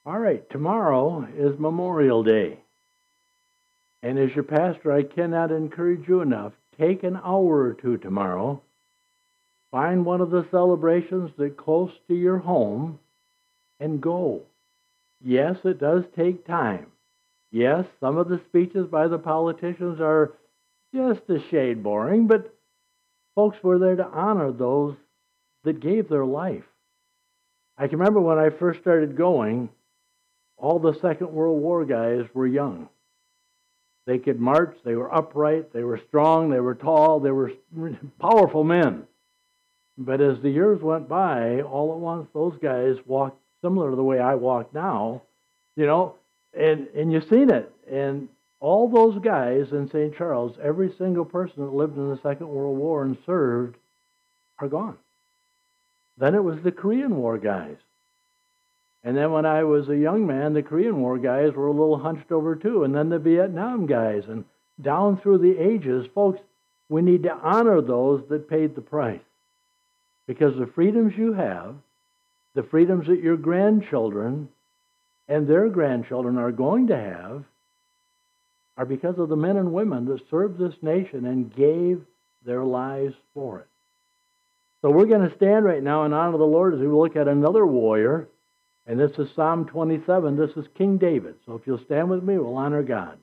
All right, tomorrow is Memorial Day. And as your pastor, I cannot encourage you enough. Take an hour or two tomorrow. Find one of the celebrations that's close to your home and go. Yes, it does take time. Yes, some of the speeches by the politicians are just a shade boring, but folks, we're there to honor those that gave their life. I can remember when I first started going, all the Second World War guys were young. They could march, they were upright, they were strong, they were tall, they were powerful men. But as the years went by, all at once those guys walked similar to the way I walk now, and you've seen it. And all those guys in St. Charles, every single person that lived in the Second World War and served, are gone. Then it was the Korean War guys. And then when I was a young man, the Korean War guys were a little hunched over too. And then the Vietnam guys. And down through the ages, folks, we need to honor those that paid the price. Because the freedoms you have, the freedoms that your grandchildren and their grandchildren are going to have, are because of the men and women that served this nation and gave their lives for it. So we're going to stand right now and honor the Lord as we look at another warrior. And this is Psalm 27. This is King David. So if you'll stand with me, we'll honor God.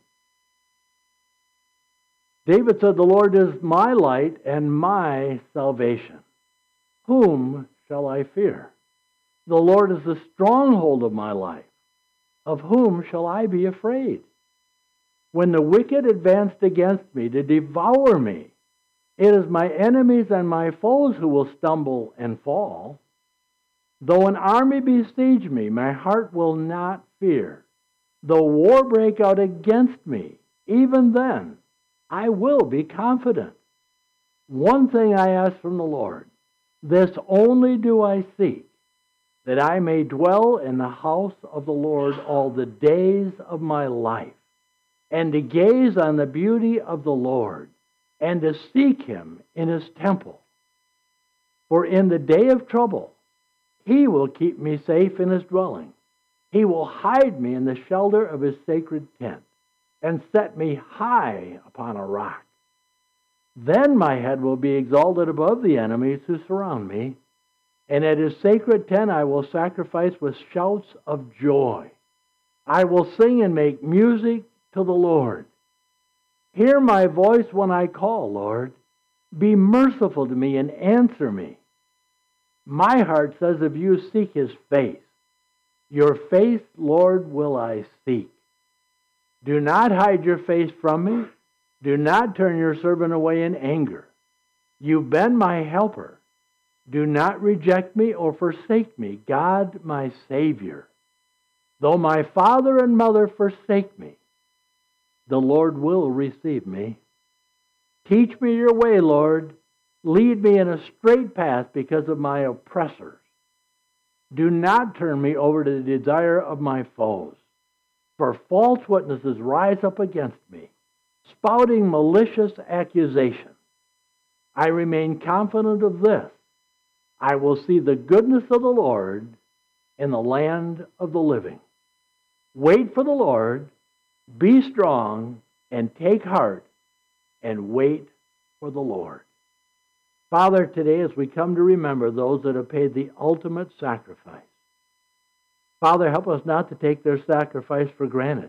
David said, "The Lord is my light and my salvation. Whom shall I fear? The Lord is the stronghold of my life. Of whom shall I be afraid? When the wicked advanced against me to devour me, it is my enemies and my foes who will stumble and fall. Though an army besiege me, my heart will not fear. Though war break out against me, even then I will be confident. One thing I ask from the Lord, this only do I seek, that I may dwell in the house of the Lord all the days of my life, and to gaze on the beauty of the Lord, and to seek him in his temple. For in the day of trouble, he will keep me safe in his dwelling. He will hide me in the shelter of his sacred tent, and set me high upon a rock. Then my head will be exalted above the enemies who surround me, and at his sacred tent I will sacrifice with shouts of joy. I will sing and make music to the Lord. Hear my voice when I call, Lord. Be merciful to me and answer me. My heart says of you, seek his face. Your face, Lord, will I seek. Do not hide your face from me. Do not turn your servant away in anger. You've been my helper. Do not reject me or forsake me, God, my Savior. Though my father and mother forsake me, the Lord will receive me. Teach me your way, Lord. Lead me in a straight path because of my oppressors. Do not turn me over to the desire of my foes, for false witnesses rise up against me, spouting malicious accusations. I remain confident of this: I will see the goodness of the Lord in the land of the living. Wait for the Lord, be strong, and take heart, and wait for the Lord. Father, today as we come to remember those that have paid the ultimate sacrifice, Father, help us not to take their sacrifice for granted,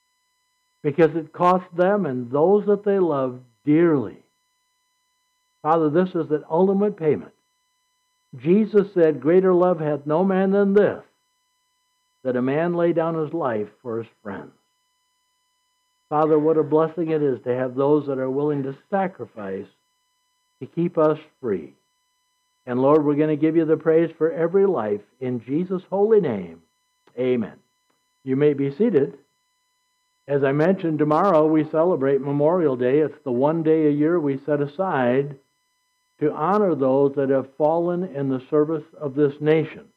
because it cost them and those that they love dearly. Father, this is the ultimate payment. Jesus said, "Greater love hath no man than this, that a man lay down his life for his friends." Father, what a blessing it is to have those that are willing to sacrifice to keep us free. And Lord, we're going to give you the praise for every life in Jesus' holy name. Amen. You may be seated. As I mentioned, tomorrow we celebrate Memorial Day. It's the one day a year we set aside to honor those that have fallen in the service of this nation.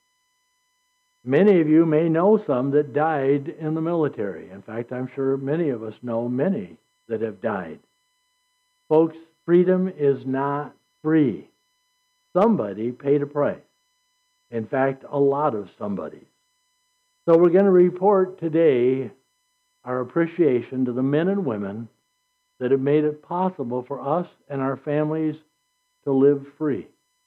Many of you may know some that died in the military. In fact, I'm sure many of us know many that have died. Folks, freedom is not free. Somebody paid a price. In fact, a lot of somebodies. So we're going to report today our appreciation to the men and women that have made it possible for us and our families to live free.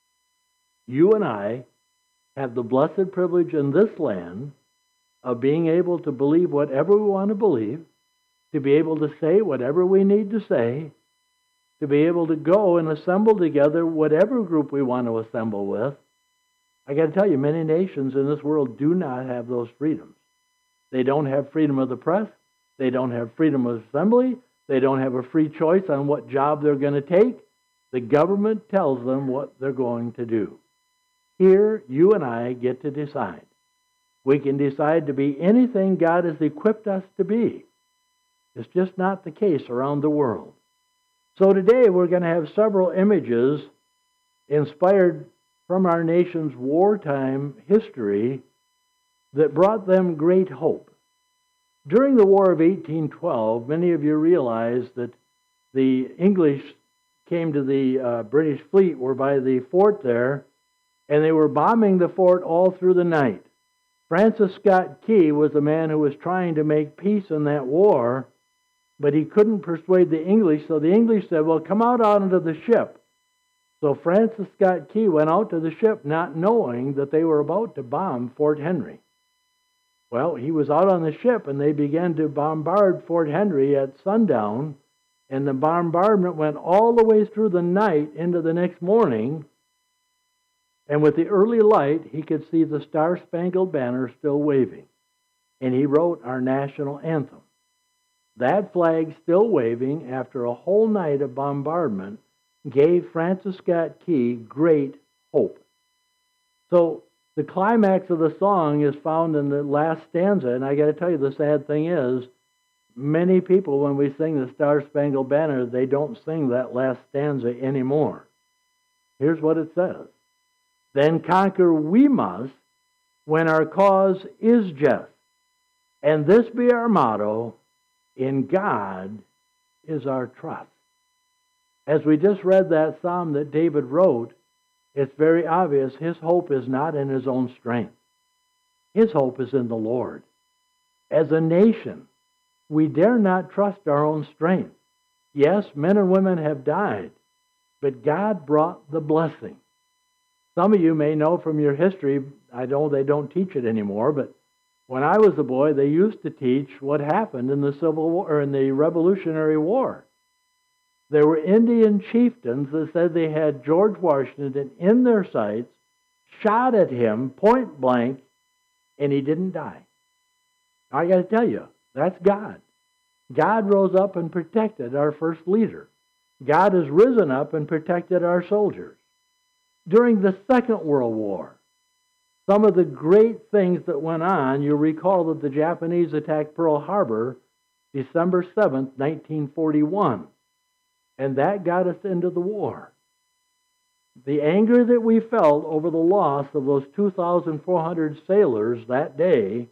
You and I have the blessed privilege in this land of being able to believe whatever we want to believe, to be able to say whatever we need to say, to be able to go and assemble together whatever group we want to assemble with. I got to tell you, many nations in this world do not have those freedoms. They don't have freedom of the press. They don't have freedom of assembly. They don't have a free choice on what job they're going to take. The government tells them what they're going to do. Here, you and I get to decide. We can decide to be anything God has equipped us to be. It's just not the case around the world. So today we're going to have several images inspired from our nation's wartime history that brought them great hope. During the War of 1812, many of you realize that the English came to the British fleet, were by the fort there, and they were bombing the fort all through the night. Francis Scott Key was a man who was trying to make peace in that war, but he couldn't persuade the English, so the English said, well, come out onto the ship. So Francis Scott Key went out to the ship not knowing that they were about to bomb Fort Henry. Well, he was out on the ship, and they began to bombard Fort Henry at sundown, and the bombardment went all the way through the night into the next morning, and with the early light, he could see the Star-Spangled Banner still waving, and he wrote our national anthem. That flag still waving after a whole night of bombardment gave Francis Scott Key great hope. So the climax of the song is found in the last stanza, and I got to tell you, the sad thing is, many people, when we sing the Star-Spangled Banner, they don't sing that last stanza anymore. Here's what it says. Then conquer we must when our cause is just, and this be our motto, in God is our trust. As we just read that psalm that David wrote, it's very obvious his hope is not in his own strength. His hope is in the Lord. As a nation, we dare not trust our own strength. Yes, men and women have died, but God brought the blessing. Some of you may know from your history, I know they don't teach it anymore, but when I was a boy, they used to teach what happened in the Civil War or in the Revolutionary War. There were Indian chieftains that said they had George Washington in their sights, shot at him point blank, and he didn't die. I got to tell you, that's God. God rose up and protected our first leader. God has risen up and protected our soldiers. During the Second World War, some of the great things that went on, you'll recall that the Japanese attacked Pearl Harbor December 7th, 1941. And that got us into the war. The anger that we felt over the loss of those 2,400 sailors that day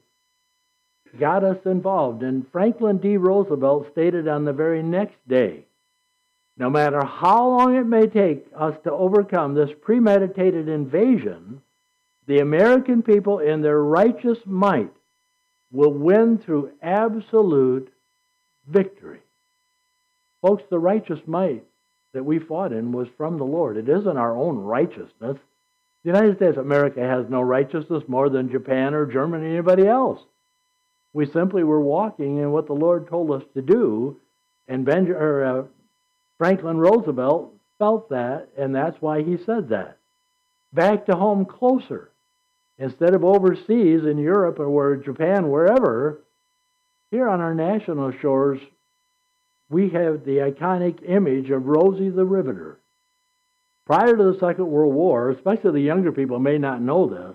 got us involved. And Franklin D. Roosevelt stated on the very next day, no matter how long it may take us to overcome this premeditated invasion, the American people in their righteous might will win through absolute victory. Folks, the righteous might that we fought in was from the Lord. It isn't our own righteousness. The United States of America has no righteousness more than Japan or Germany or anybody else. We simply were walking in what the Lord told us to do, and Franklin Roosevelt felt that, and that's why he said that. Back to home closer. Instead of overseas in Europe or Japan, wherever, here on our national shores, we have the iconic image of Rosie the Riveter. Prior to the Second World War, especially the younger people may not know this,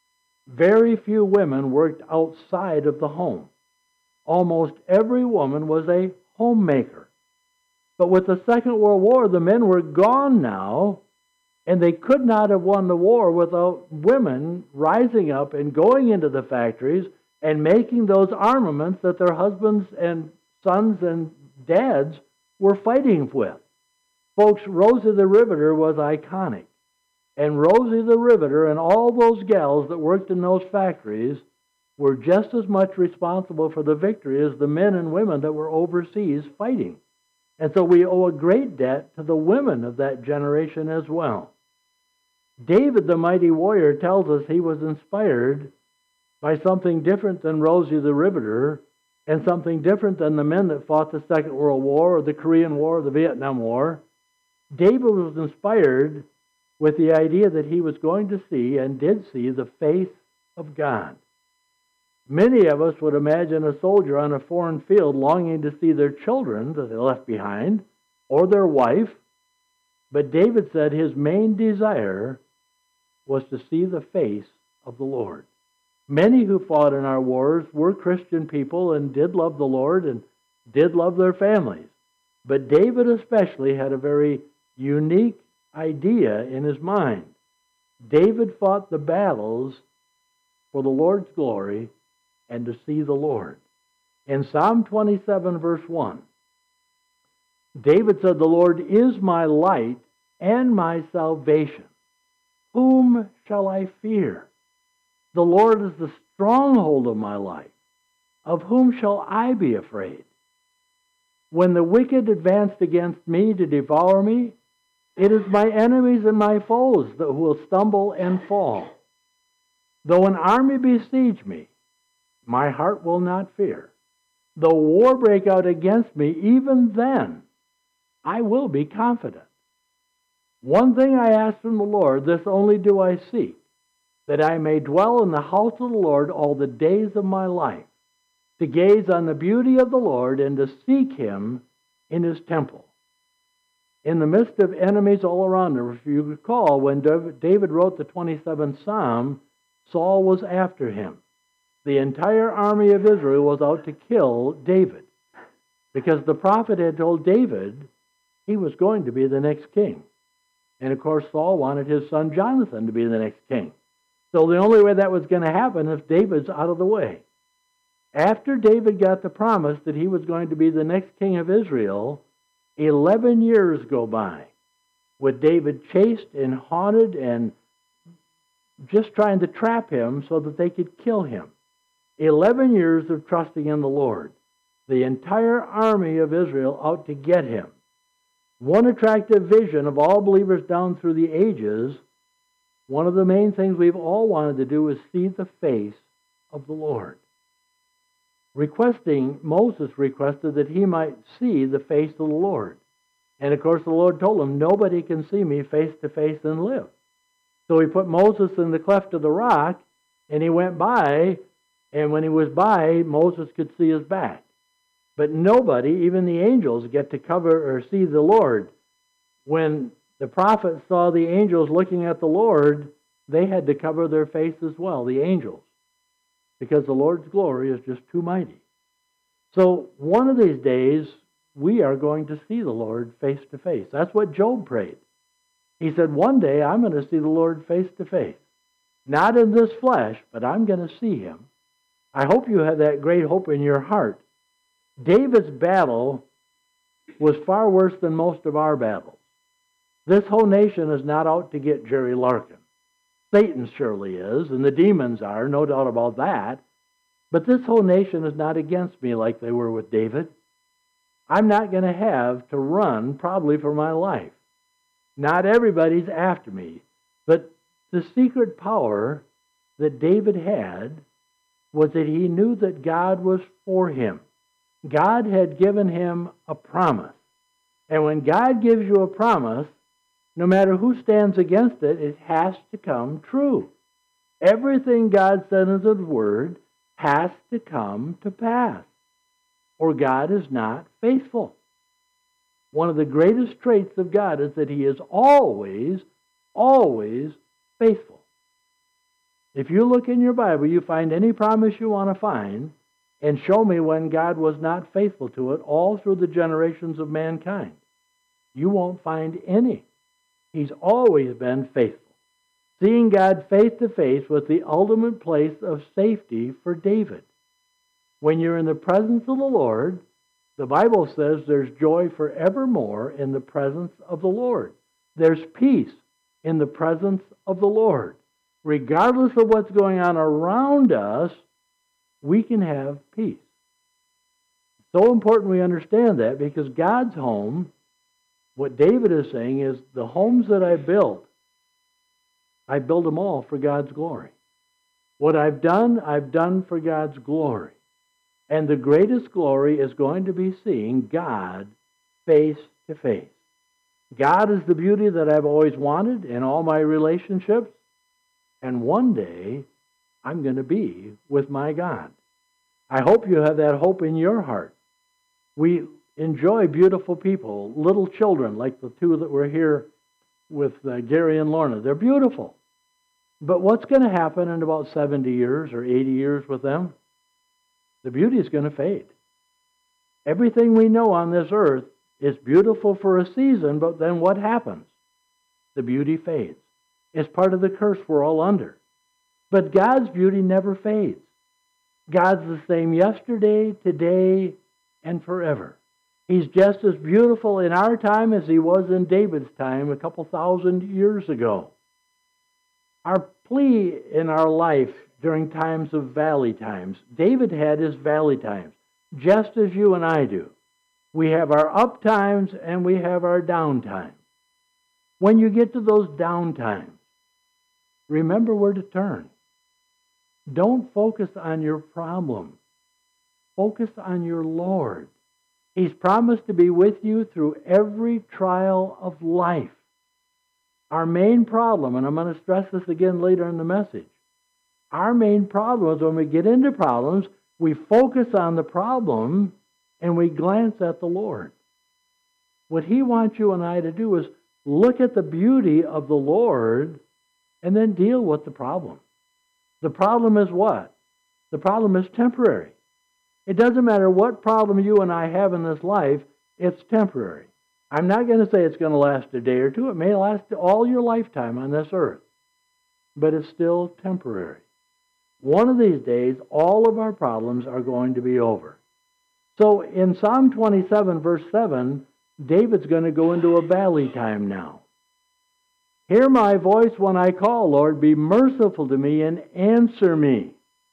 very few women worked outside of the home. Almost every woman was a homemaker. But with the Second World War, the men were gone now, and they could not have won the war without women rising up and going into the factories and making those armaments that their husbands and sons and dads were fighting with. Folks, Rosie the Riveter was iconic. And Rosie the Riveter and all those gals that worked in those factories were just as much responsible for the victory as the men and women that were overseas fighting. And so we owe a great debt to the women of that generation as well. David, the mighty warrior, tells us he was inspired by something different than Rosie the Riveter and something different than the men that fought the Second World War or the Korean War or the Vietnam War. David was inspired with the idea that he was going to see and did see the face of God. Many of us would imagine a soldier on a foreign field longing to see their children that they left behind or their wife, but David said his main desire was to see the face of the Lord. Many who fought in our wars were Christian people and did love the Lord and did love their families. But David especially had a very unique idea in his mind. David fought the battles for the Lord's glory and to see the Lord. In Psalm 27, verse 1, David said, "The Lord is my light and my salvation. Whom shall I fear? The Lord is the stronghold of my life. Of whom shall I be afraid? When the wicked advanced against me to devour me, it is my enemies and my foes that will stumble and fall. Though an army besiege me, my heart will not fear. Though war break out against me, even then I will be confident. One thing I ask from the Lord, this only do I seek, that I may dwell in the house of the Lord all the days of my life, to gaze on the beauty of the Lord and to seek him in his temple." In the midst of enemies all around him, if you recall, when David wrote the 27th Psalm, Saul was after him. The entire army of Israel was out to kill David, because the prophet had told David he was going to be the next king. And of course, Saul wanted his son Jonathan to be the next king. So the only way that was going to happen is David's out of the way. After David got the promise that he was going to be the next king of Israel, 11 years go by with David chased and haunted and just trying to trap him so that they could kill him. 11 years of trusting in the Lord. The entire army of Israel out to get him. One attractive vision of all believers down through the ages, one of the main things we've all wanted to do is see the face of the Lord. Moses requested that he might see the face of the Lord. And of course the Lord told him, nobody can see me face to face and live. So he put Moses in the cleft of the rock, and he went by, and when he was by, Moses could see his back. But nobody, even the angels, get to cover or see the Lord. When the prophets saw the angels looking at the Lord, they had to cover their face as well, the angels, because the Lord's glory is just too mighty. So one of these days, we are going to see the Lord face to face. That's what Job prayed. He said, one day I'm going to see the Lord face to face. Not in this flesh, but I'm going to see him. I hope you have that great hope in your heart. David's battle was far worse than most of our battles. This whole nation is not out to get Jerry Larkin. Satan surely is, and the demons are, no doubt about that. But this whole nation is not against me like they were with David. I'm not going to have to run probably for my life. Not everybody's after me. But the secret power that David had was that he knew that God was for him. God had given him a promise. And when God gives you a promise, no matter who stands against it, it has to come true. Everything God said in his word has to come to pass, or God is not faithful. One of the greatest traits of God is that he is always, always faithful. If you look in your Bible, you find any promise you want to find, and show me when God was not faithful to it all through the generations of mankind. You won't find any. He's always been faithful. Seeing God face to face was the ultimate place of safety for David. When you're in the presence of the Lord, the Bible says there's joy forevermore in the presence of the Lord. There's peace in the presence of the Lord. Regardless of what's going on around us, we can have peace. So important we understand that, because God's home, what David is saying is, the homes that I build them all for God's glory. What I've done for God's glory. And the greatest glory is going to be seeing God face to face. God is the beauty that I've always wanted in all my relationships. And one day, I'm going to be with my God. I hope you have that hope in your heart. We enjoy beautiful people, little children, like the two that were here with Gary and Lorna. They're beautiful. But what's going to happen in about 70 years or 80 years with them? The beauty is going to fade. Everything we know on this earth is beautiful for a season, but then what happens? The beauty fades. It's part of the curse we're all under. But God's beauty never fades. God's the same yesterday, today, and forever. He's just as beautiful in our time as he was in David's time a couple thousand years ago. Our plea in our life during times of valley times, David had his valley times, just as you and I do. We have our up times and we have our down times. When you get to those down times, remember where to turn. Don't focus on your problem. Focus on your Lord. He's promised to be with you through every trial of life. Our main problem, and I'm going to stress this again later in the message, our main problem is when we get into problems, we focus on the problem and we glance at the Lord. What he wants you and I to do is look at the beauty of the Lord and then deal with the problem. The problem is what? The problem is temporary. It doesn't matter what problem you and I have in this life, it's temporary. I'm not going to say it's going to last a day or two. It may last all your lifetime on this earth. But it's still temporary. One of these days, all of our problems are going to be over. So in Psalm 27, verse 7, David's going to go into a valley time now. Hear my voice when I call, Lord. Be merciful to me and answer me.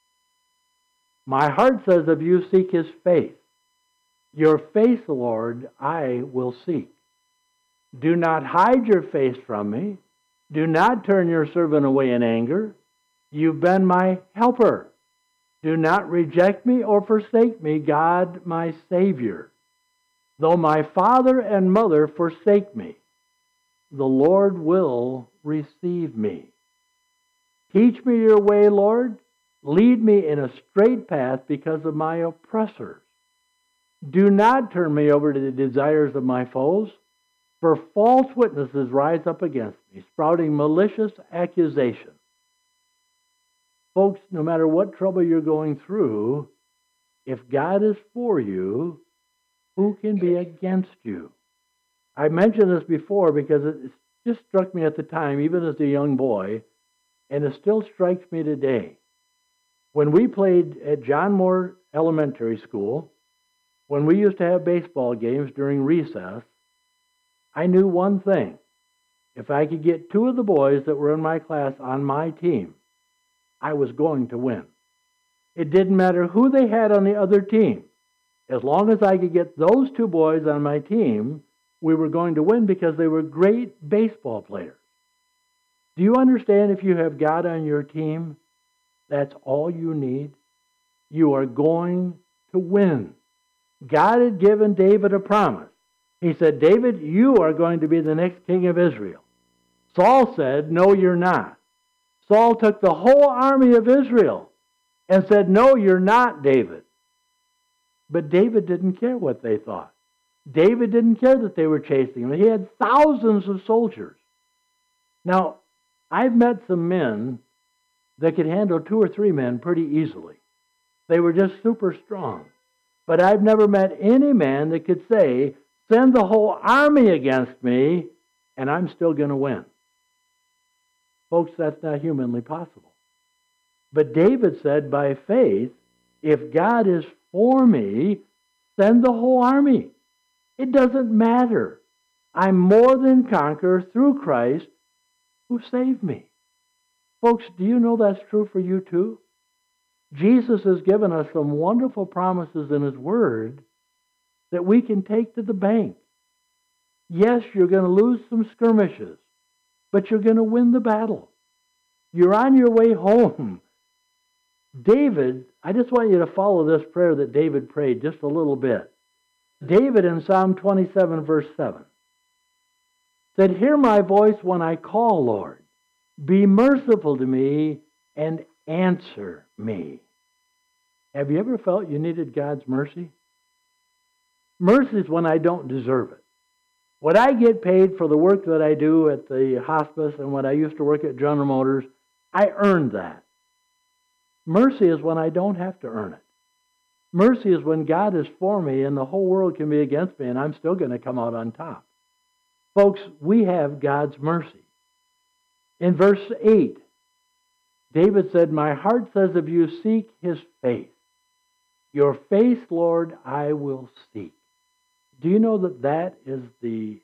My heart says of you, seek his face. Your face, Lord, I will seek. Do not hide your face from me. Do not turn your servant away in anger. You've been my helper. Do not reject me or forsake me, God, my Savior. Though my father and mother forsake me, the Lord will receive me. Teach me your way, Lord. Lead me in a straight path because of my oppressors. Do not turn me over to the desires of my foes, for false witnesses rise up against me, sprouting malicious accusations. Folks, no matter what trouble you're going through, if God is for you, who can be against you? I mentioned this before because it just struck me at the time, even as a young boy, and it still strikes me today. When we played at John Moore Elementary School, when we used to have baseball games during recess, I knew one thing. If I could get two of the boys that were in my class on my team, I was going to win. It didn't matter who they had on the other team. As long as I could get those two boys on my team, we were going to win because they were great baseball players. Do you understand, if you have God on your team, that's all you need? You are going to win. God had given David a promise. He said, David, you are going to be the next king of Israel. Saul said, no, you're not. Saul took the whole army of Israel and said, no, you're not, David. But David didn't care what they thought. David didn't care that they were chasing him. He had thousands of soldiers. Now, I've met some men that could handle 2 or 3 men pretty easily. They were just super strong. But I've never met any man that could say, send the whole army against me, and I'm still going to win. Folks, that's not humanly possible. But David said, by faith, if God is for me, send the whole army. It doesn't matter. I'm more than conqueror through Christ who saved me. Folks, do you know that's true for you too? Jesus has given us some wonderful promises in His Word that we can take to the bank. Yes, you're going to lose some skirmishes, but you're going to win the battle. You're on your way home. David, I just want you to follow this prayer that David prayed just a little bit. David in Psalm 27, verse 7, said, "Hear my voice when I call, Lord. Be merciful to me and answer me." Have you ever felt you needed God's mercy? Mercy is when I don't deserve it. When I get paid for the work that I do at the hospice and when I used to work at General Motors, I earned that. Mercy is when I don't have to earn it. Mercy is when God is for me and the whole world can be against me and I'm still going to come out on top. Folks, we have God's mercy. In verse 8, David said, "My heart says of you, seek His face. Your face, Lord, I will seek." Do you know that that is the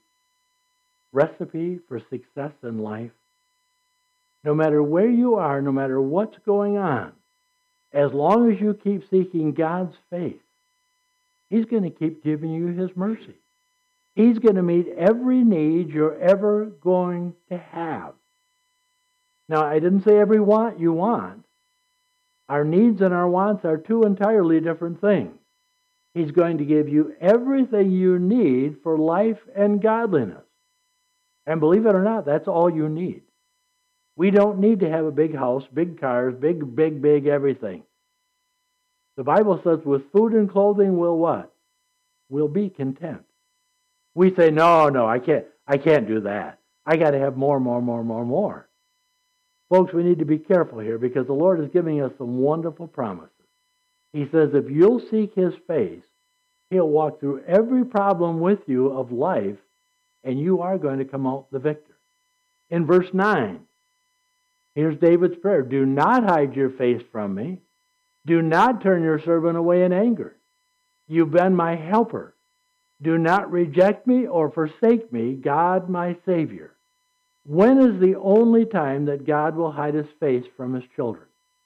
recipe for success in life? No matter where you are, no matter what's going on, as long as you keep seeking God's face, He's going to keep giving you His mercy. He's going to meet every need you're ever going to have. Now, I didn't say every want you want. Our needs and our wants are two entirely different things. He's going to give you everything you need for life and godliness. And believe it or not, that's all you need. We don't need to have a big house, big cars, big everything. The Bible says with food and clothing we'll what? We'll be content. We say, no, I can't do that. I got to have more. Folks, we need to be careful here because the Lord is giving us some wonderful promises. He says if you'll seek His face, He'll walk through every problem with you of life, and you are going to come out the victor. In verse 9, here's David's prayer. "Do not hide your face from me. Do not turn your servant away in anger. You've been my helper. Do not reject me or forsake me, God my Savior." When is the only time that God will hide His face from His children?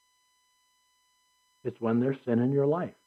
It's when there's sin in your life.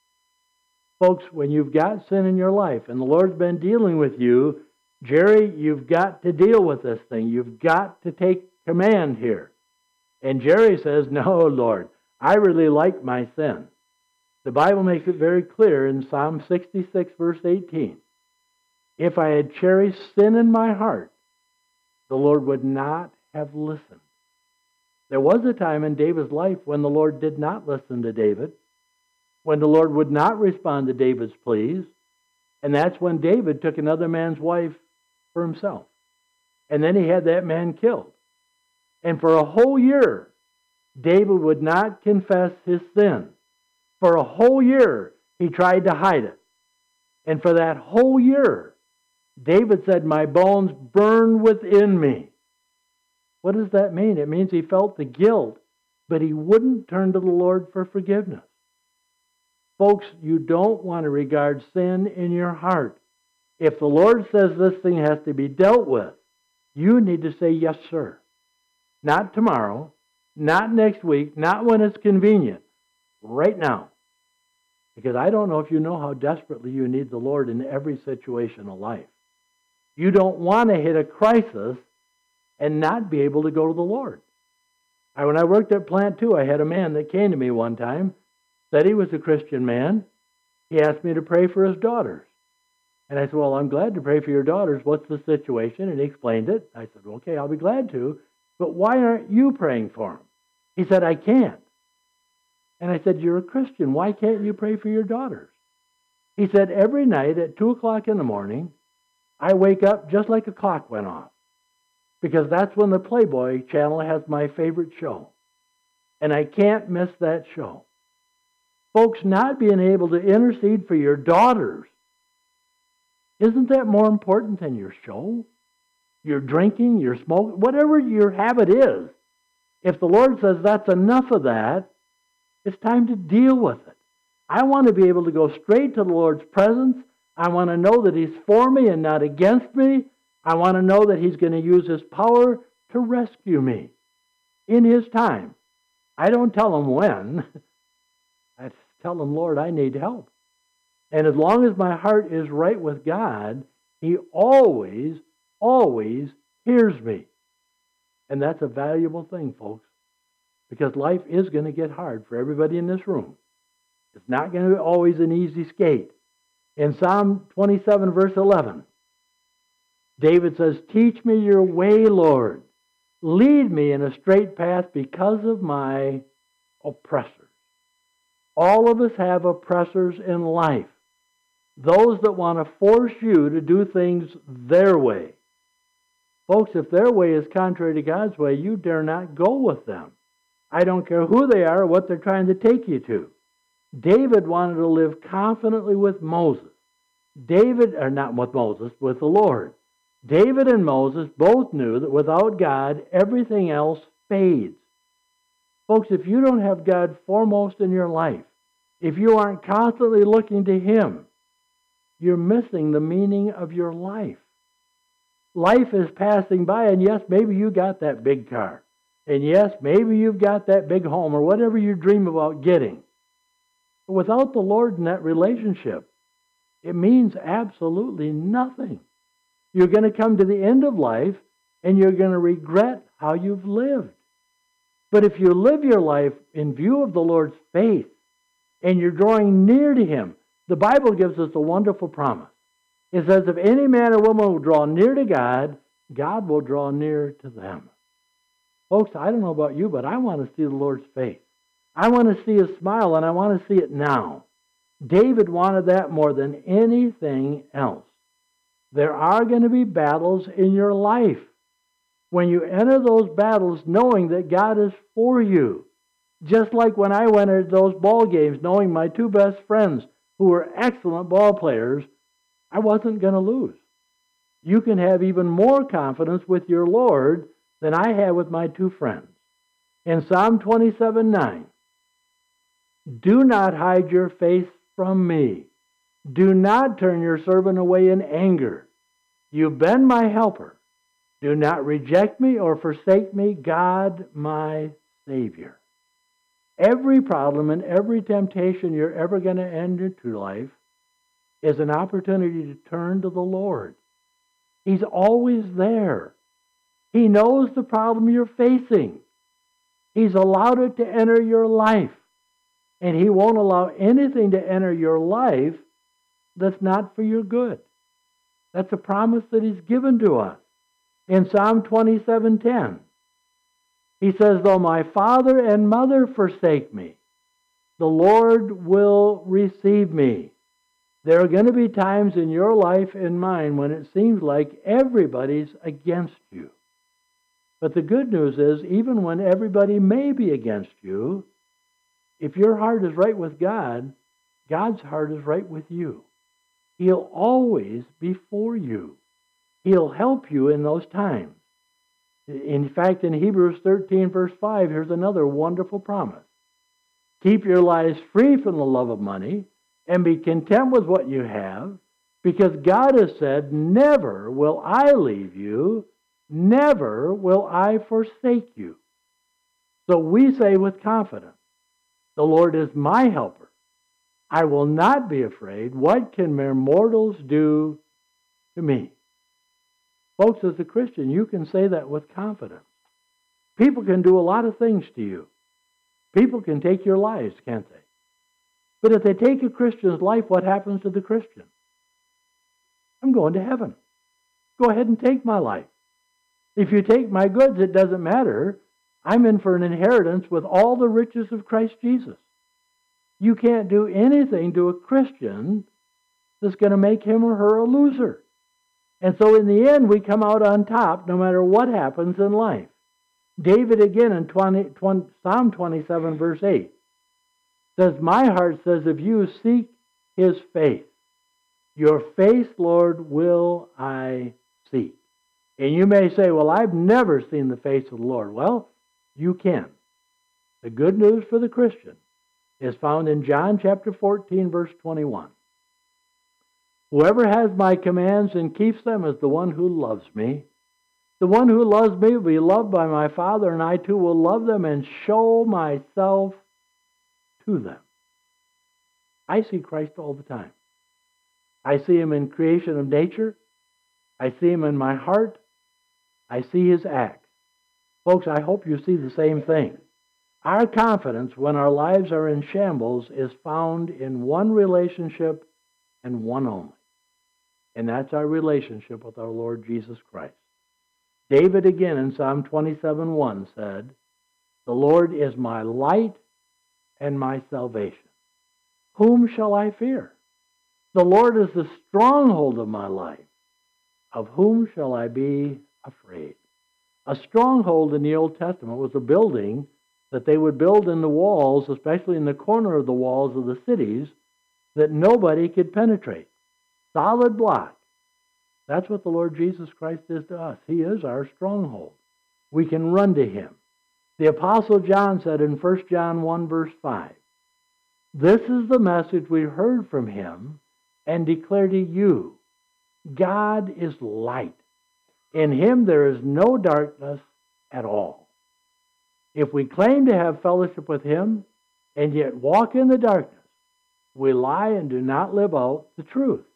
Folks, when you've got sin in your life and the Lord's been dealing with you, Jerry, you've got to deal with this thing. You've got to take command here. And Jerry says, "No, Lord, I really like my sin." The Bible makes it very clear in Psalm 66, verse 18. "If I had cherished sin in my heart, the Lord would not have listened." There was a time in David's life when the Lord did not listen to David, when the Lord would not respond to David's pleas, and that's when David took another man's wife for himself. And then he had that man killed. And for a whole year, David would not confess his sin. For a whole year, he tried to hide it. And for that whole year, David said, "My bones burn within me." What does that mean? It means he felt the guilt, but he wouldn't turn to the Lord for forgiveness. Folks, you don't want to regard sin in your heart. If the Lord says this thing has to be dealt with, you need to say, "Yes, sir." Not tomorrow, not next week, not when it's convenient. Right now. Because I don't know if you know how desperately you need the Lord in every situation of life. You don't want to hit a crisis and not be able to go to the Lord. When I worked at Plant 2, I had a man that came to me one time, said he was a Christian man. He asked me to pray for his daughters. And I said, "Well, I'm glad to pray for your daughters. What's the situation?" And he explained it. I said, "Okay, I'll be glad to. But why aren't you praying for them?" He said, "I can't." And I said, "You're a Christian. Why can't you pray for your daughters?" He said, "Every night at 2 o'clock in the morning, I wake up just like a clock went off. Because that's when the Playboy channel has my favorite show. And I can't miss that show." Folks, not being able to intercede for your daughters, isn't that more important than your show? Your drinking, your smoking, whatever your habit is. If the Lord says that's enough of that, it's time to deal with it. I want to be able to go straight to the Lord's presence. I want to know that He's for me and not against me. I want to know that He's going to use His power to rescue me in His time. I don't tell Him when. tell him, Lord, I need help. And as long as my heart is right with God, he always, always hears me. And that's a valuable thing, folks, because life is going to get hard for everybody in this room. It's not going to be always an easy skate. In Psalm 27, verse 11, David says, teach me your way, Lord. Lead me in a straight path because of my oppressors. All of us have oppressors in life. Those that want to force you to do things their way. Folks, if their way is contrary to God's way, you dare not go with them. I don't care who they are or what they're trying to take you to. David wanted to live confidently with Moses. Not with Moses, with the Lord. David and Moses both knew that without God, everything else fades. Folks, if you don't have God foremost in your life, if you aren't constantly looking to Him, you're missing the meaning of your life. Life is passing by, and yes, maybe you got that big car. And yes, maybe you've got that big home or whatever you dream about getting. But without the Lord in that relationship, it means absolutely nothing. You're going to come to the end of life, and you're going to regret how you've lived. But if you live your life in view of the Lord's faith, and you're drawing near to Him, the Bible gives us a wonderful promise. It says, if any man or woman will draw near to God, God will draw near to them. Folks, I don't know about you, but I want to see the Lord's face. I want to see His smile, and I want to see it now. David wanted that more than anything else. There are going to be battles in your life. When you enter those battles knowing that God is for you, just like when I went to those ball games knowing my two best friends who were excellent ball players, I wasn't going to lose. You can have even more confidence with your Lord than I had with my two friends. In Psalm 27:9, do not hide your face from me. Do not turn your servant away in anger. You've been my helper. Do not reject me or forsake me, God, my Savior. Every problem and every temptation you're ever going to enter into life is an opportunity to turn to the Lord. He's always there. He knows the problem you're facing. He's allowed it to enter your life. And He won't allow anything to enter your life that's not for your good. That's a promise that He's given to us. In Psalm 27:10, He says, though my father and mother forsake me, the Lord will receive me. There are going to be times in your life and mine when it seems like everybody's against you. But the good news is, even when everybody may be against you, if your heart is right with God, God's heart is right with you. He'll always be for you. He'll help you in those times. In fact, in Hebrews 13, verse 5, here's another wonderful promise. Keep your lives free from the love of money and be content with what you have, because God has said, never will I leave you, never will I forsake you. So we say with confidence, the Lord is my helper. I will not be afraid. What can mere mortals do to me? Folks, as a Christian, you can say that with confidence. People can do a lot of things to you. People can take your lives, can't they? But if they take a Christian's life, what happens to the Christian? I'm going to heaven. Go ahead and take my life. If you take my goods, it doesn't matter. I'm in for an inheritance with all the riches of Christ Jesus. You can't do anything to a Christian that's going to make him or her a loser. And so in the end, we come out on top no matter what happens in life. David again in Psalm 27, verse 8, says, my heart says, if you seek His face, your face, Lord, will I seek. And you may say, well, I've never seen the face of the Lord. Well, you can. The good news for the Christian is found in John chapter 14, verse 21. Whoever has my commands and keeps them is the one who loves me. The one who loves me will be loved by my Father, and I too will love them and show myself to them. I see Christ all the time. I see him in creation of nature. I see him in my heart. I see his acts. Folks, I hope you see the same thing. Our confidence when our lives are in shambles is found in one relationship and one only. And that's our relationship with our Lord Jesus Christ. David again in Psalm 27:1 said, "The Lord is my light and my salvation. Whom shall I fear? The Lord is the stronghold of my life. Of whom shall I be afraid?" A stronghold in the Old Testament was a building that they would build in the walls, especially in the corner of the walls of the cities, that nobody could penetrate. Solid block. That's what the Lord Jesus Christ is to us. He is our stronghold. We can run to him. The Apostle John said in 1 John 1 verse 5, "This is the message we heard from him and declare to you. God is light. In him there is no darkness at all. If we claim to have fellowship with him and yet walk in the darkness, we lie and do not live out the truth.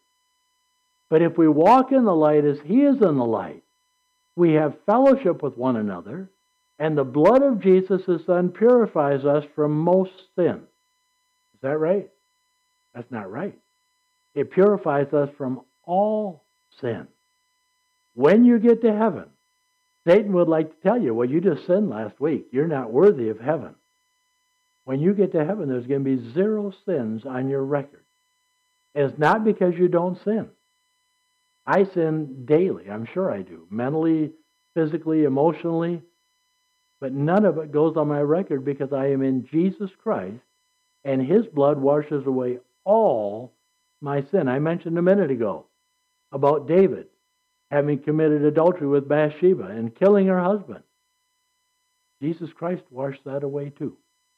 But if we walk in the light as he is in the light, we have fellowship with one another, and the blood of Jesus, his Son, purifies us from most sin." Is that right? That's not right. It purifies us from all sin. When you get to heaven, Satan would like to tell you, well, you just sinned last week. You're not worthy of heaven. When you get to heaven, there's going to be 0 sins on your record. And it's not because you don't sin. I sin daily. I'm sure I do. Mentally, physically, emotionally. But none of it goes on my record because I am in Jesus Christ, and his blood washes away all my sin. I mentioned a minute ago about David having committed adultery with Bathsheba and killing her husband. Jesus Christ washed that away too.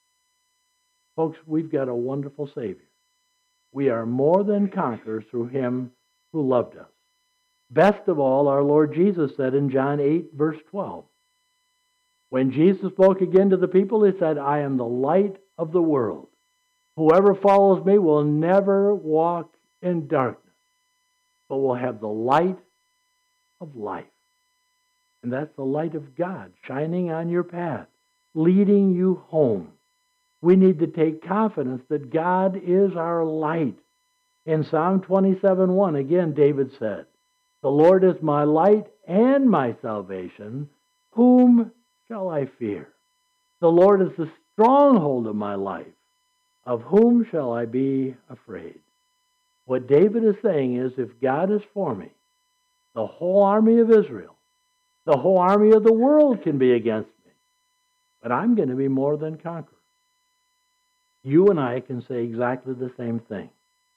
Folks, we've got a wonderful Savior. We are more than conquerors through him who loved us. Best of all, our Lord Jesus said in John 8, verse 12, when Jesus spoke again to the people, he said, "I am the light of the world. Whoever follows me will never walk in darkness, but will have the light of life." And that's the light of God shining on your path, leading you home. We need to take confidence that God is our light. In Psalm 27:1, again, David said, "The Lord is my light and my salvation. Whom shall I fear? The Lord is the stronghold of my life. Of whom shall I be afraid?" What David is saying is, if God is for me, the whole army of Israel, the whole army of the world can be against me. But I'm going to be more than conqueror. You and I can say exactly the same thing.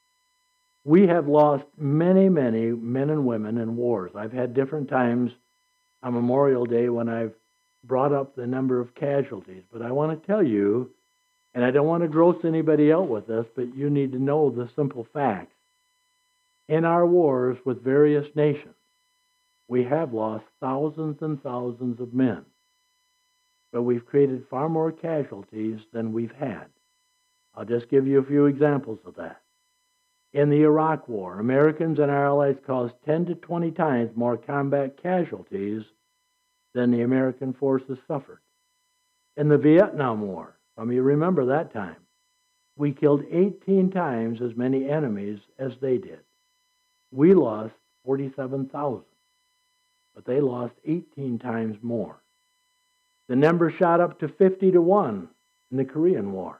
We have lost many, many men and women in wars. I've had different times on Memorial Day when I've brought up the number of casualties. But I want to tell you, and I don't want to gross anybody out with this, but you need to know the simple facts. In our wars with various nations, we have lost thousands and thousands of men. But we've created far more casualties than we've had. I'll just give you a few examples of that. In the Iraq War, Americans and our allies caused 10 to 20 times more combat casualties than the American forces suffered. In the Vietnam War, some of you remember that time, we killed 18 times as many enemies as they did. We lost 47,000, but they lost 18 times more. The number shot up to 50 to 1 in the Korean War.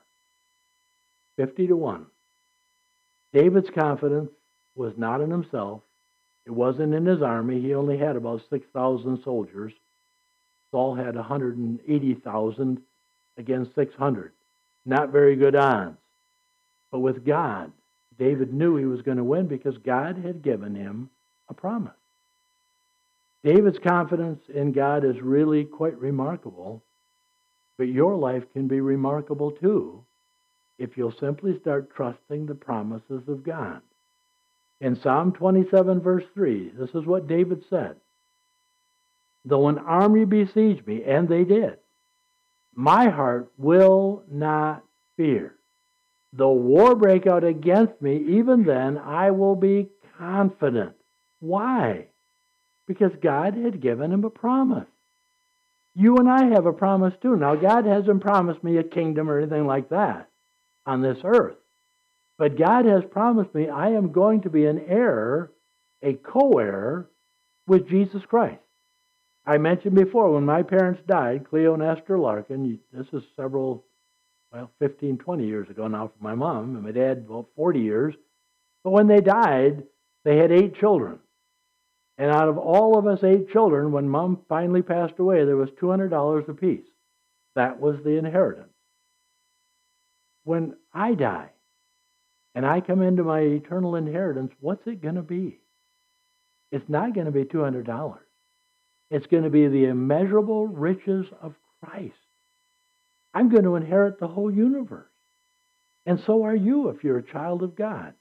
50 to 1. David's confidence was not in himself. It wasn't in his army. He only had about 6,000 soldiers. Saul had 180,000 against 600. Not very good odds. But with God, David knew he was going to win because God had given him a promise. David's confidence in God is really quite remarkable, but your life can be remarkable too if you'll simply start trusting the promises of God. In Psalm 27, verse 3, this is what David said. "Though an army besiege me," and they did, "my heart will not fear. though war break out against me, even then I will be confident. Why? Because God had given him a promise. You and I have a promise too. Now, God hasn't promised me a kingdom or anything like that on this earth. But God has promised me I am going to be an heir, a co-heir with Jesus Christ. I mentioned before, when my parents died, Cleo and Esther Larkin, this is 15, 20 years ago now for my mom, and my dad, 40 years. But when they died, they had 8 children. And out of all of us 8 children, when Mom finally passed away, there was $200 apiece. That was the inheritance. When I die and I come into my eternal inheritance, what's it going to be? It's not going to be $200. It's going to be the immeasurable riches of Christ. I'm going to inherit the whole universe. And so are you if you're a child of God.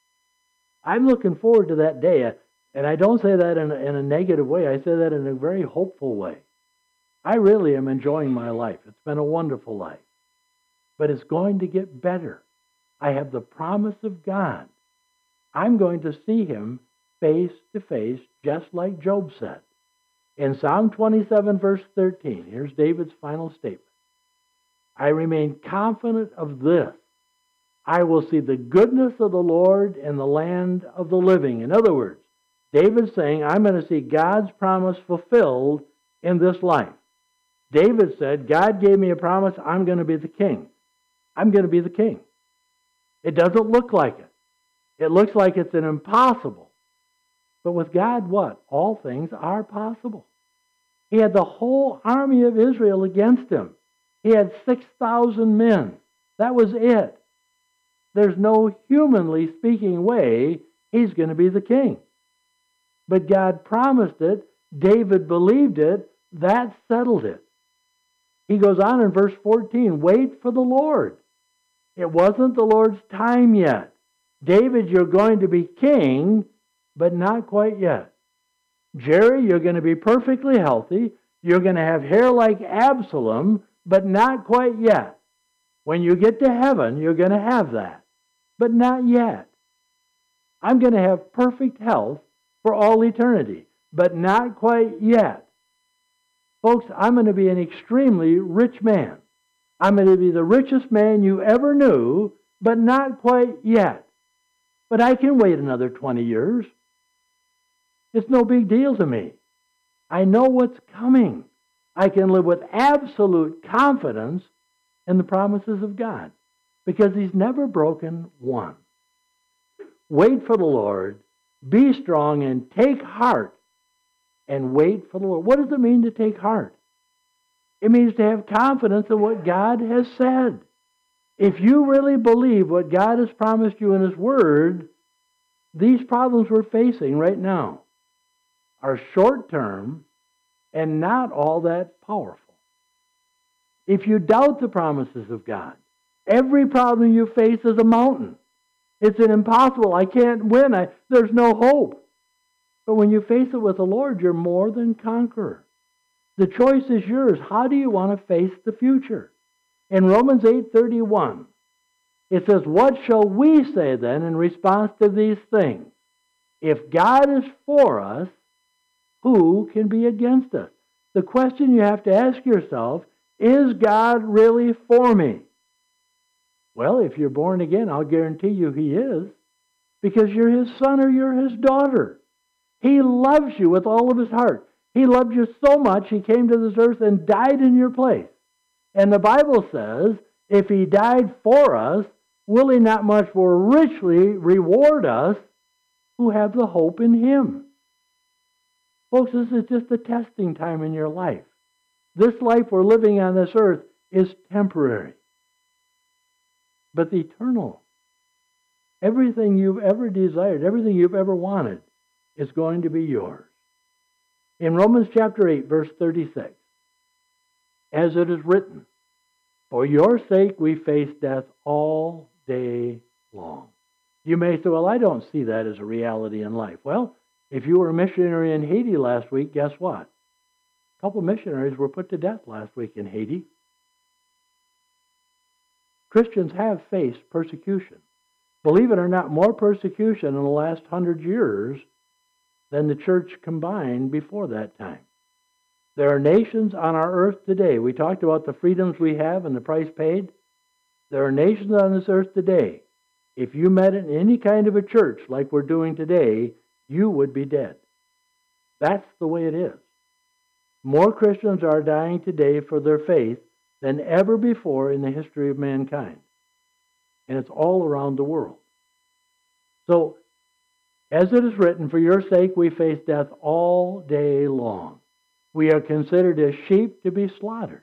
I'm looking forward to that day. And I don't say that in a negative way. I say that in a very hopeful way. I really am enjoying my life. It's been a wonderful life. But it's going to get better. I have the promise of God. I'm going to see him face to face, just like Job said. In Psalm 27, verse 13, here's David's final statement. I remain confident of this. I will see the goodness of the Lord in the land of the living. In other words, David's saying, I'm going to see God's promise fulfilled in this life. David said, God gave me a promise, I'm going to be the king. I'm going to be the king. It doesn't look like it. It looks like it's an impossible. But with God, what? All things are possible. He had the whole army of Israel against him. He had 6,000 men. That was it. There's no humanly speaking way he's going to be the king. But God promised it. David believed it. That settled it. He goes on in verse 14, wait for the Lord. It wasn't the Lord's time yet. David, you're going to be king, but not quite yet. Jerry, you're going to be perfectly healthy. You're going to have hair like Absalom, but not quite yet. When you get to heaven, you're going to have that, but not yet. I'm going to have perfect health for all eternity, but not quite yet. Folks, I'm going to be an extremely rich man. I'm going to be the richest man you ever knew, but not quite yet. But I can wait another 20 years. It's no big deal to me. I know what's coming. I can live with absolute confidence in the promises of God because he's never broken one. Wait for the Lord, be strong, and take heart and wait for the Lord. What does it mean to take heart? It means to have confidence in what God has said. If you really believe what God has promised you in his word, these problems we're facing right now are short-term and not all that powerful. If you doubt the promises of God, every problem you face is a mountain. It's an impossible. I can't win. There's no hope. But when you face it with the Lord, you're more than conqueror. The choice is yours. How do you want to face the future? In Romans 8:31, it says, what shall we say then in response to these things? If God is for us, who can be against us? The question you have to ask yourself, is God really for me? Well, if you're born again, I'll guarantee you he is, because you're his son or you're his daughter. He loves you with all of his heart. He loved you so much, he came to this earth and died in your place. And the Bible says, if he died for us, will he not much more richly reward us who have the hope in him? Folks, this is just a testing time in your life. This life we're living on this earth is temporary. But the eternal, everything you've ever desired, everything you've ever wanted, is going to be yours. In Romans chapter 8, verse 36, as it is written, for your sake we face death all day long. You may say, well, I don't see that as a reality in life. Well, if you were a missionary in Haiti last week, guess what? A couple missionaries were put to death last week in Haiti. Christians have faced persecution. Believe it or not, more persecution in the last 100 years than the church combined before that time. There are nations on our earth today. We talked about the freedoms we have and the price paid. There are nations on this earth today. If you met in any kind of a church like we're doing today, you would be dead. That's the way it is. More Christians are dying today for their faith than ever before in the history of mankind. And it's all around the world. So, as it is written, for your sake we face death all day long. We are considered as sheep to be slaughtered.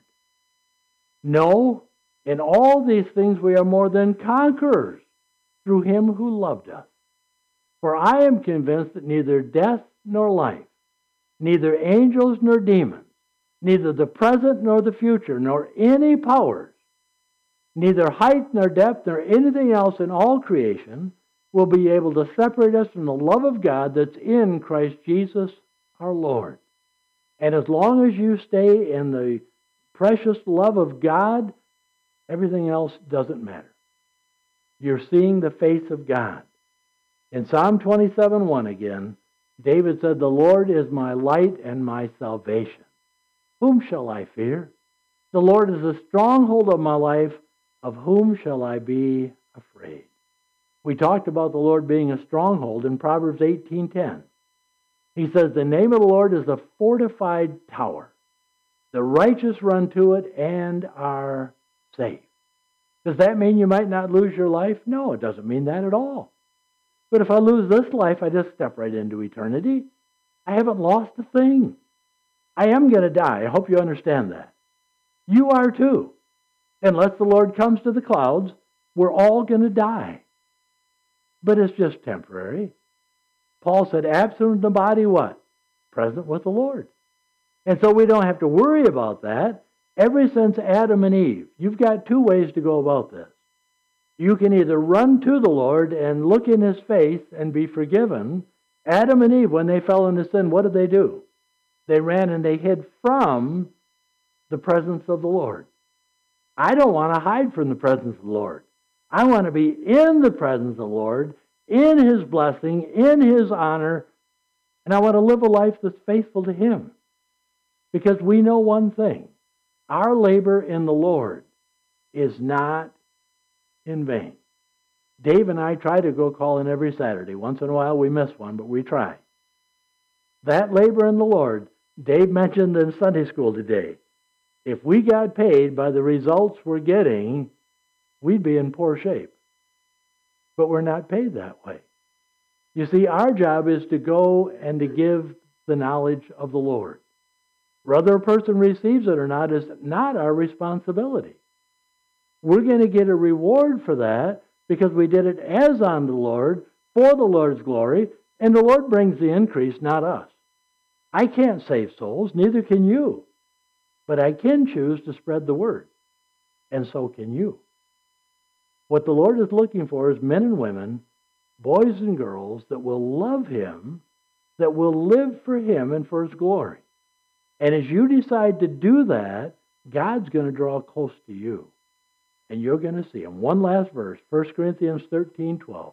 No, in all these things we are more than conquerors through him who loved us. For I am convinced that neither death nor life, neither angels nor demons, neither the present nor the future, nor any powers, neither height nor depth nor anything else in all creation will be able to separate us from the love of God that's in Christ Jesus our Lord. And as long as you stay in the precious love of God, everything else doesn't matter. You're seeing the face of God. In Psalm 27:1 again, David said, the Lord is my light and my salvation. Whom shall I fear? The Lord is the stronghold of my life. Of whom shall I be afraid? We talked about the Lord being a stronghold in Proverbs 18:10. He says, the name of the Lord is a fortified tower. The righteous run to it and are safe. Does that mean you might not lose your life? No, it doesn't mean that at all. But if I lose this life, I just step right into eternity. I haven't lost a thing. I am going to die. I hope you understand that. You are too. Unless the Lord comes to the clouds, we're all going to die. But it's just temporary. Paul said, absent from the body, what? Present with the Lord. And so we don't have to worry about that. Ever since Adam and Eve, you've got two ways to go about this. You can either run to the Lord and look in his face and be forgiven. Adam and Eve, when they fell into sin, what did they do? They ran and they hid from the presence of the Lord. I don't want to hide from the presence of the Lord. I want to be in the presence of the Lord, in his blessing, in his honor, and I want to live a life that's faithful to him. Because we know one thing. Our labor in the Lord is not in vain. Dave and I try to go calling every Saturday. Once in a while we miss one, but we try. That labor in the Lord, Dave mentioned in Sunday school today. If we got paid by the results we're getting, we'd be in poor shape. But we're not paid that way. You see, our job is to go and to give the knowledge of the Lord. Whether a person receives it or not is not our responsibility. We're going to get a reward for that because we did it as unto the Lord, for the Lord's glory, and the Lord brings the increase, not us. I can't save souls, neither can you. But I can choose to spread the word, and so can you. What the Lord is looking for is men and women, boys and girls that will love him, that will live for him and for his glory. And as you decide to do that, God's going to draw close to you. And you're going to see him. One last verse, 1 Corinthians 13:12.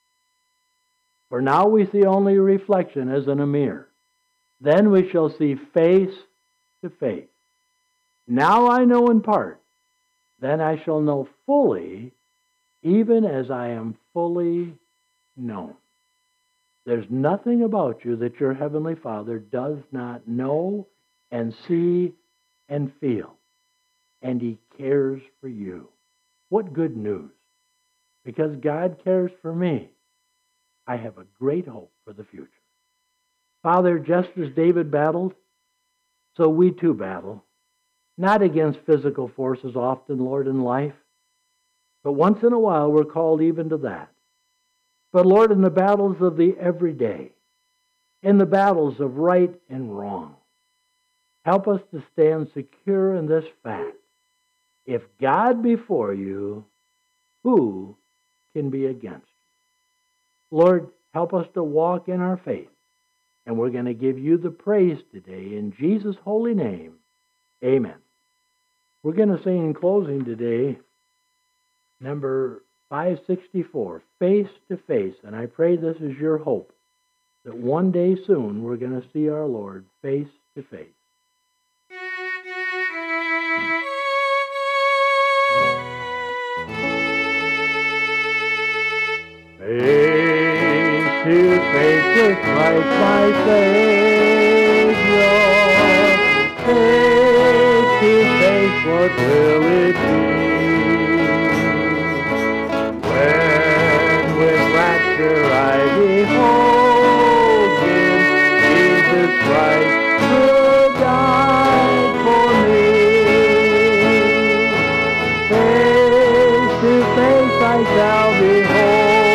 For now we see only a reflection as in a mirror. Then we shall see face to face. Now I know in part. Then I shall know fully, even as I am fully known. There's nothing about you that your Heavenly Father does not know and see and feel. And he cares for you. What good news. Because God cares for me, I have a great hope for the future. Father, just as David battled, so we too battle. Not against physical forces often, Lord, in life, but once in a while we're called even to that. But Lord, in the battles of the everyday, in the battles of right and wrong, help us to stand secure in this fact. If God be for you, who can be against you? Lord, help us to walk in our faith. And we're going to give you the praise today in Jesus' holy name. Amen. We're going to sing in closing today Number 564, face to face. And I pray this is your hope, that one day soon we're going to see our Lord face to face. Face to face with Christ my Savior.